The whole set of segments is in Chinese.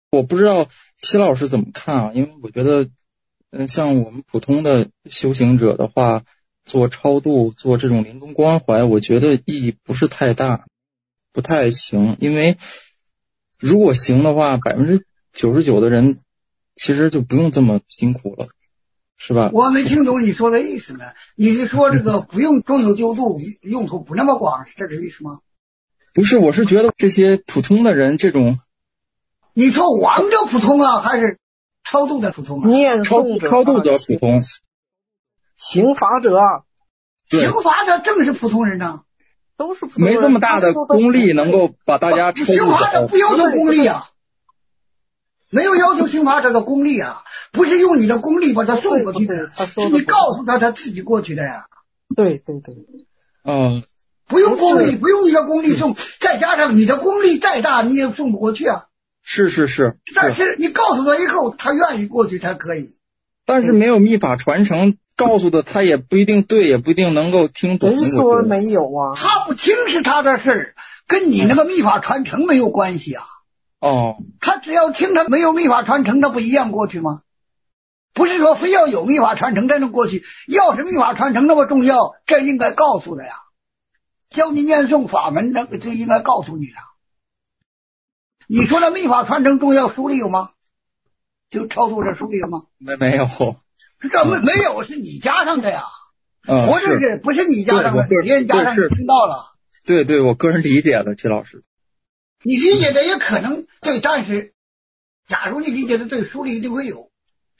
我不知道齐老师怎么看啊？因为我觉得，像我们普通的修行者的话，做超度、做这种临终关怀，我觉得意义不是太大，不太行。因为如果行的话，99%的人其实就不用这么辛苦了，是吧？ 我没听懂你说的意思呢。你是说这个不用中有救度，用途不那么广，是这个意思吗？ 不是，我是觉得这些普通的人这种。 你说亡者普通啊，还是超度的普通啊？ 念诵者、 超度者普通， 刑罚者， 刑罚者正是普通人呢， 都是普通人， 没这么大的功力能够把大家超度刑罚者走。 不要求功力啊，没有要求刑罚者的功力啊，不是用你的功力把他送过去的，是你告诉他他自己过去的呀。 对， 不用功力，不用你的功力送，再加上你的功力再大，你也送不过去啊。 是。 但是你告诉他以后，他愿意过去才可以。 但是没有密法传承，告诉的他也不一定对，也不一定能够听懂。 谁说没有啊？ 他不听是他的事儿，跟你那个密法传承没有关系啊。他只要听，他没有密法传承，他不一样过去吗？不是说非要有密法传承才能过去，要是密法传承那么重要，这应该告诉的呀。教你念诵法门，那个就应该告诉你了。你说那密法传承重要，书里有吗？就超度这书里有吗？ 没有。 这没有，是你加上的呀。活着是不是你加上的？别人加上你听到了。 对，我个人理解的，齐老师。 你理解的也可能对，但是假如你理解的对，书里一定会有。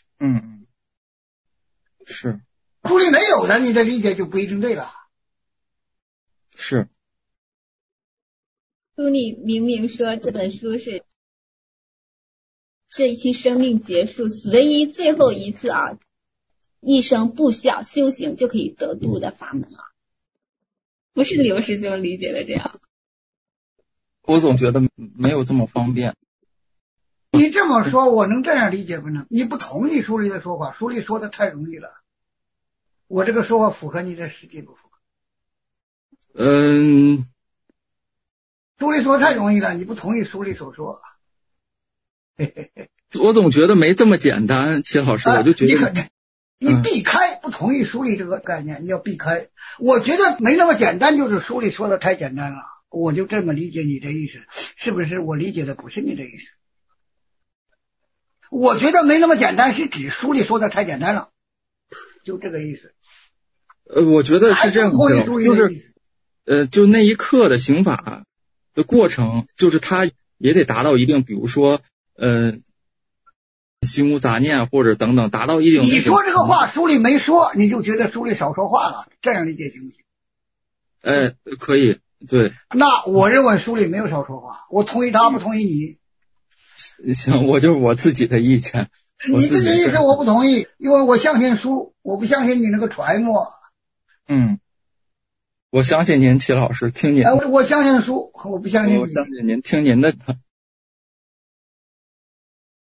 是。 书里没有的，你的理解就不一定对了。 是。 书里明明说这本书是这一期生命结束唯一最后一次啊，一生不需要修行就可以得度的法门啊，不是刘师兄理解的这样。 我总觉得没有这么方便。 你这么说我能这样理解不能？你不同意书里的说法，书里说的太容易了，我这个说法符合你的实际不符合？书里说太容易了，你不同意书里所说。 我总觉得没这么简单，齐老师，我就觉得你避开，不同意书里这个概念，你要避开。我觉得没那么简单，就是书里说的太简单了，我就这么理解你的意思，是不是？我理解的不是你的意思。我觉得没那么简单，是指书里说的太简单了，就这个意思。 我觉得是这样的，就是就那一刻的刑法的过程，就是他也得达到一定，比如说心无杂念或者等等，达到一定。 你说这个话书里没说，你就觉得书里少说话了，这样理解行不行？ 可以，对。 那我认为书里没有少说话，我同意他，不同意你。 行，我就是我自己的意见。 你自己的意思我不同意，因为我相信书，我不相信你那个揣摩。 我相信您，齐老师，听您。 我相信书，我不相信你。 我相信您，听您的。